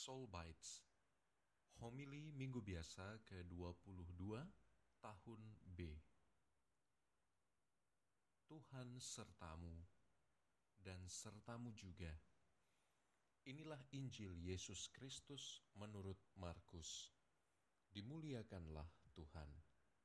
Soul Bites, homili Minggu Biasa ke-22 tahun B. Tuhan sertamu dan sertamu juga. Inilah Injil Yesus Kristus menurut Markus. Dimuliakanlah Tuhan.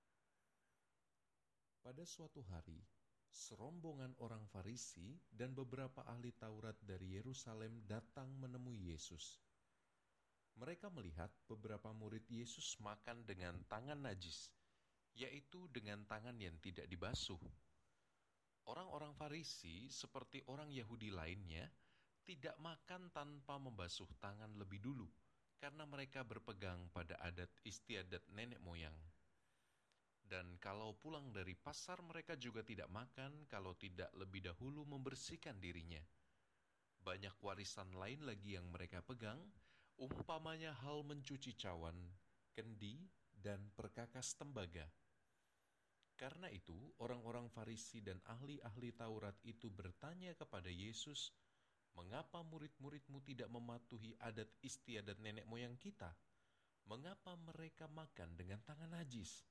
Pada suatu hari, serombongan orang Farisi dan beberapa ahli Taurat dari Yerusalem datang menemui Yesus. Mereka melihat beberapa murid Yesus makan dengan tangan najis, yaitu dengan tangan yang tidak dibasuh. Orang-orang Farisi, seperti orang Yahudi lainnya, tidak makan tanpa membasuh tangan lebih dulu, karena mereka berpegang pada adat istiadat nenek moyang. Dan kalau pulang dari pasar, mereka juga tidak makan kalau tidak lebih dahulu membersihkan dirinya. Banyak warisan lain lagi yang mereka pegang, umpamanya hal mencuci cawan, kendi, dan perkakas tembaga. Karena itu, orang-orang Farisi dan ahli-ahli Taurat itu bertanya kepada Yesus, "Mengapa murid-muridmu tidak mematuhi adat istiadat nenek moyang kita? Mengapa mereka makan dengan tangan najis?"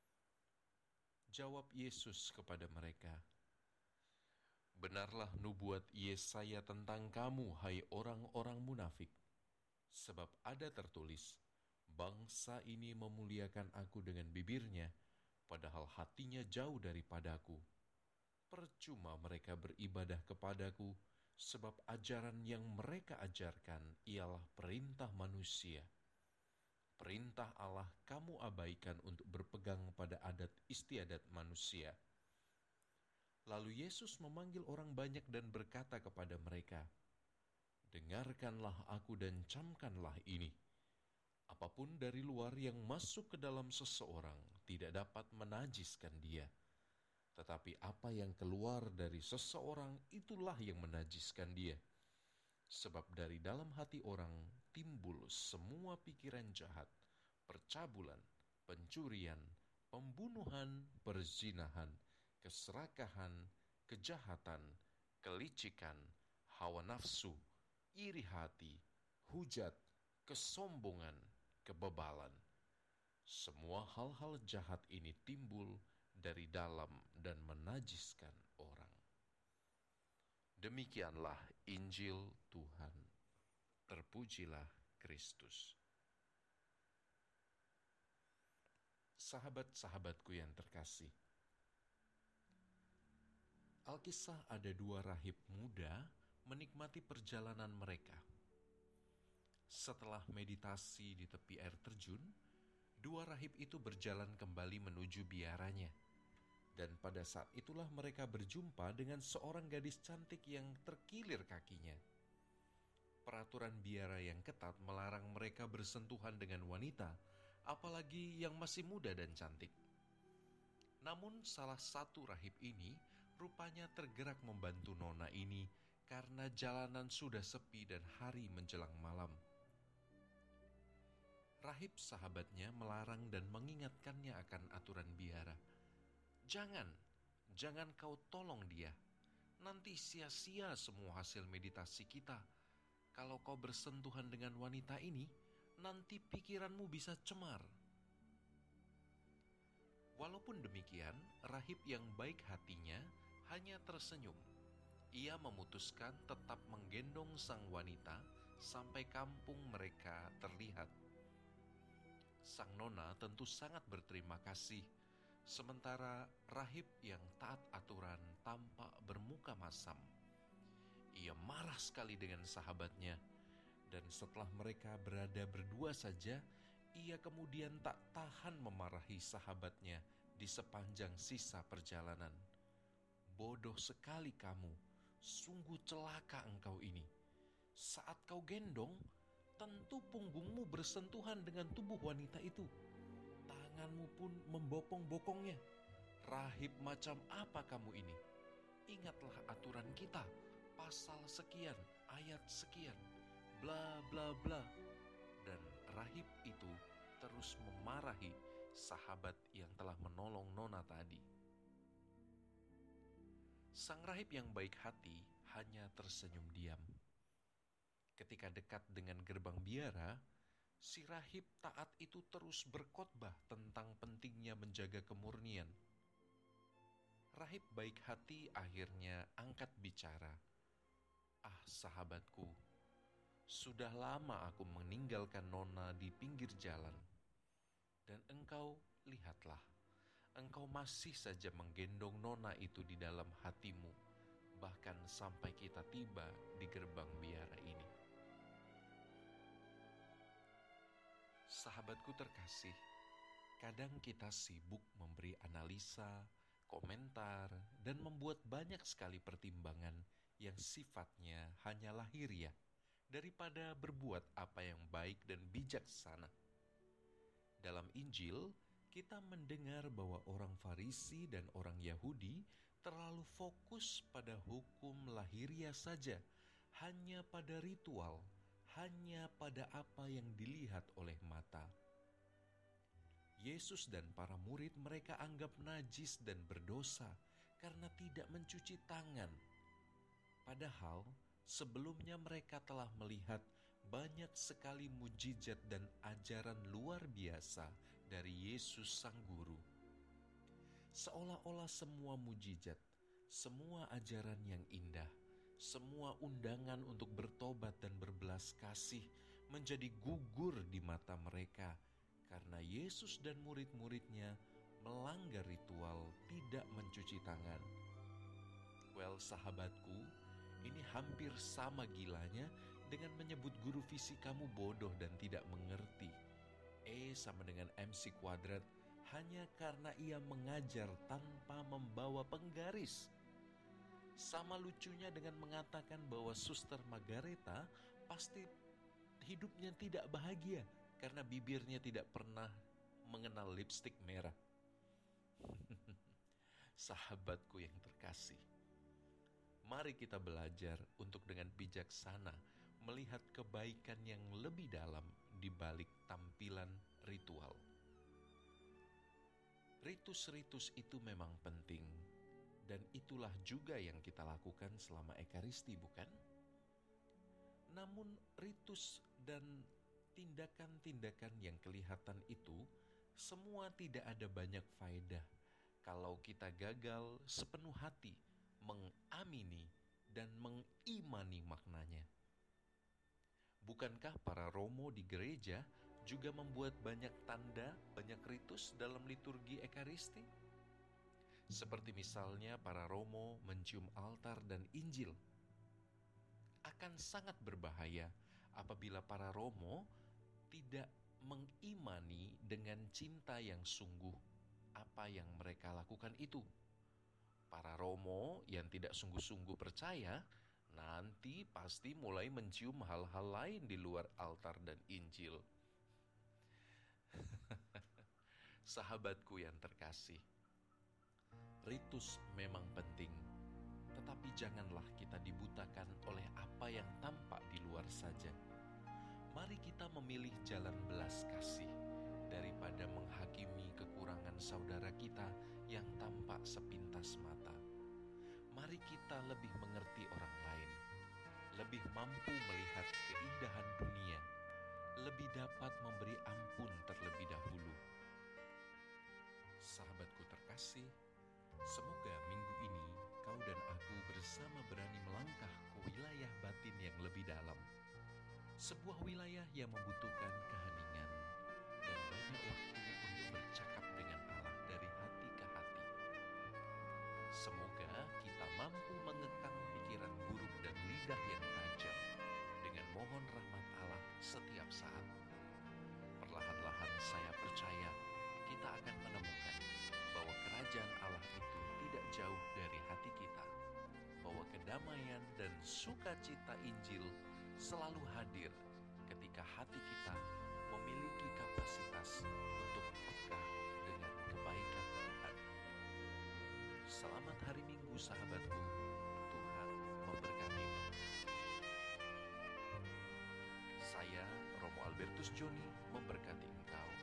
Jawab Yesus kepada mereka, "Benarlah nubuat Yesaya tentang kamu, hai orang-orang munafik. Sebab ada tertulis, bangsa ini memuliakan aku dengan bibirnya, padahal hatinya jauh daripadaku. Percuma mereka beribadah kepadaku, sebab ajaran yang mereka ajarkan ialah perintah manusia. Perintah Allah kamu abaikan untuk berpegang pada adat istiadat manusia." Lalu Yesus memanggil orang banyak dan berkata kepada mereka, "Dengarkanlah aku dan camkanlah ini. Apapun dari luar yang masuk ke dalam seseorang tidak dapat menajiskan dia. Tetapi apa yang keluar dari seseorang itulah yang menajiskan dia. Sebab dari dalam hati orang timbul semua pikiran jahat, percabulan, pencurian, pembunuhan, perzinahan, keserakahan, kejahatan, kelicikan, hawa nafsu, iri hati, hujat, kesombongan, kebebalan. Semua hal-hal jahat ini timbul dari dalam dan menajiskan orang." Demikianlah Injil Tuhan. Terpujilah Kristus. Sahabat-sahabatku yang terkasih, Alkisah ada dua rahib muda menikmati perjalanan mereka. Setelah meditasi di tepi air terjun, dua rahib itu berjalan kembali menuju biaranya. Dan pada saat itulah mereka berjumpa dengan seorang gadis cantik yang terkilir kakinya. Peraturan biara yang ketat melarang mereka bersentuhan dengan wanita, apalagi yang masih muda dan cantik. Namun salah satu rahib ini rupanya tergerak membantu nona ini karena jalanan sudah sepi dan hari menjelang malam. Rahib sahabatnya melarang dan mengingatkannya akan aturan biara. Jangan kau tolong dia. Nanti sia-sia semua hasil meditasi kita. Kalau kau bersentuhan dengan wanita ini, nanti pikiranmu bisa cemar." Walaupun demikian, rahib yang baik hatinya hanya tersenyum. Ia memutuskan tetap menggendong sang wanita sampai kampung mereka terlihat. Sang nona tentu sangat berterima kasih, sementara rahib yang taat aturan tampak bermuka masam. Ia marah sekali dengan sahabatnya, dan setelah mereka berada berdua saja, ia kemudian tak tahan memarahi sahabatnya di sepanjang sisa perjalanan. "Bodoh sekali kamu, sungguh celaka engkau ini. Saat kau gendong, tentu punggungmu bersentuhan dengan tubuh wanita itu. Tanganmu pun membopong-bokongnya. Rahib macam apa kamu ini? Ingatlah aturan kita, pasal sekian, ayat sekian, bla bla bla." Dan rahib itu terus memarahi sahabat yang telah menolong nona tadi. Sang rahib yang baik hati hanya tersenyum diam. Ketika dekat dengan gerbang biara, si rahib taat itu terus berkhotbah tentang pentingnya menjaga kemurnian. Rahib baik hati akhirnya angkat bicara. "Ah, sahabatku, sudah lama aku meninggalkan nona di pinggir jalan. Dan engkau, lihatlah, engkau masih saja menggendong nona itu di dalam hatimu, bahkan sampai kita tiba di gerbang biara ini." Sahabatku terkasih, kadang kita sibuk memberi analisa, komentar, dan membuat banyak sekali pertimbangan yang sifatnya hanya lahiriah, daripada berbuat apa yang baik dan bijaksana. Dalam Injil, kita mendengar bahwa orang Farisi dan orang Yahudi terlalu fokus pada hukum lahiriah saja, hanya pada ritual, hanya pada apa yang dilihat oleh mata. Yesus dan para murid mereka anggap najis dan berdosa karena tidak mencuci tangan. Padahal sebelumnya mereka telah melihat banyak sekali mujizat dan ajaran luar biasa dari Yesus Sang Guru. Seolah-olah semua mujizat, semua ajaran yang indah, semua undangan untuk bertobat dan berbelas kasih menjadi gugur di mata mereka karena Yesus dan murid-muridnya melanggar ritual tidak mencuci tangan. Well, sahabatku, ini hampir sama gilanya dengan menyebut guru fisikamu bodoh dan tidak mengerti. E sama dengan MC kuadrat hanya karena ia mengajar tanpa membawa penggaris. Sama lucunya dengan mengatakan bahwa Suster Margareta pasti hidupnya tidak bahagia karena bibirnya tidak pernah mengenal lipstik merah. Sahabatku yang terkasih, mari kita belajar untuk dengan bijaksana melihat kebaikan yang lebih dalam di balik tampilan ritual. Ritus-ritus itu memang penting, dan itulah juga yang kita lakukan selama Ekaristi, bukan? Namun ritus dan tindakan-tindakan yang kelihatan itu semua tidak ada banyak faedah kalau kita gagal sepenuh hati mengamini dan mengimani maknanya. Bukankah para romo di gereja juga membuat banyak tanda, banyak ritus dalam liturgi Ekaristi? Seperti misalnya para romo mencium altar dan Injil. Akan sangat berbahaya apabila para romo tidak mengimani dengan cinta yang sungguh apa yang mereka lakukan itu. Para romo yang tidak sungguh-sungguh percaya nanti pasti mulai mencium hal-hal lain di luar altar dan Injil. Sahabatku yang terkasih, ritus memang penting, tetapi janganlah kita dibutakan oleh apa yang tampak di luar saja. Mari kita memilih jalan belas kasih daripada menghakimi kekurangan saudara kita yang tampak sepintas mata. Mari kita lebih mengerti orang lain, lebih mampu melihat keindahan dunia, lebih dapat memberi ampun terlebih dahulu. Sahabatku terkasih, semoga minggu ini kau dan aku bersama berani melangkah ke wilayah batin yang lebih dalam. Sebuah wilayah yang membutuhkan keheningan dan banyak waktu untuk bercakap dengan Allah dari hati ke hati. Semoga kita mampu mengekang pikiran buruk dan lidah yang tajam dengan mohon rahmat Allah setiap saat. Perlahan-lahan saya percaya kita akan menemukan bahwa kerajaan Allah itu tidak jauh dari hati kita, bahwa kedamaian dan sukacita Injil selalu hadir ketika hati kita memiliki kapasitas untuk peka dengan kebaikan Tuhan. Selamat hari Minggu, sahabatku. Tuhan memberkatimu. Saya, Romo Albertus Joni, memberkati engkau.